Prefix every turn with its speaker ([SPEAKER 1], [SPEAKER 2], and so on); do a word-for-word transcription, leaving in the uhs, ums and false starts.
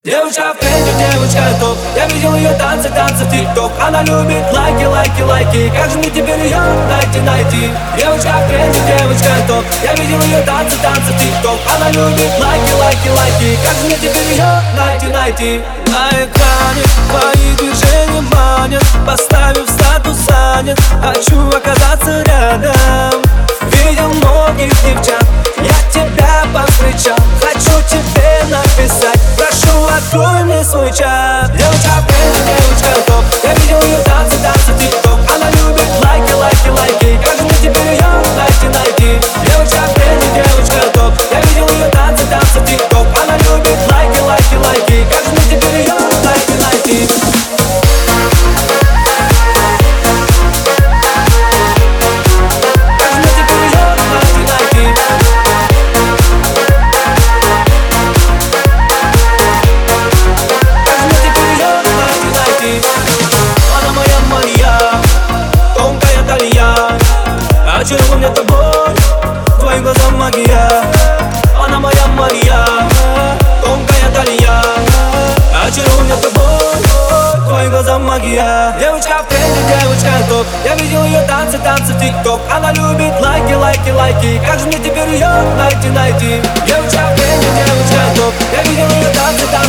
[SPEAKER 1] Девочка в тренде, девочка топ. Я видел ее танцы, танцы в тик-ток. Она любит лайки, лайки, лайки. Как же мне теперь ее найти, найти? Девочка в тренде, девочка топ. Я видел ее танцы, танцы в тик-ток. Она любит лайки, лайки, лайки. Как же мне теперь ее найти, найти? На экране твои движения манят. Поставив статус занят, хочу оказаться рядом. Видел многих девчат, я тебя повстречал. Хочу тебе написать, прошу, открой мне свой чат. Девочка в тренде, девочка топ. Я видел ее танцы, танцы в тик-ток. Она любит лайки, лайки, лайки. Как же мне теперь ее найти, найти? Девочка в тренде, девочка топ. Я видел ее танцы, танцы в тик-ток. Она любит лайки, лайки, лайки. Как же мне теперь ее найти, найти? Очарован мне тобой, твоим глазам магия. Она моя Мария, тонкая талия. Очарован мне тобой, твоим глазам магия. Девочка в тренде, девочка топ. Я видел ее танцы, танцы в тик-ток. Она любит лайки, лайки, лайки. Как же мне теперь ее найти, найти? Девочка в тренде, девочка топ. Я видел ее танцы, танцы